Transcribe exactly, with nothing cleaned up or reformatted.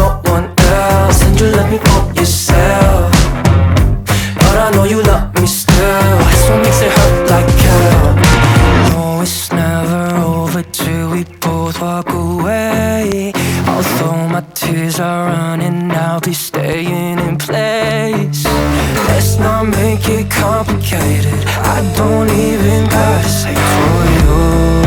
no one else, and you let me go yourself. But I know you love me still, that's what makes it hurt like hell. No, it's never over till we both walk away. Although my tears are running, I'll be staying in place. Let's not make it complicated, I don't even gotta say for you.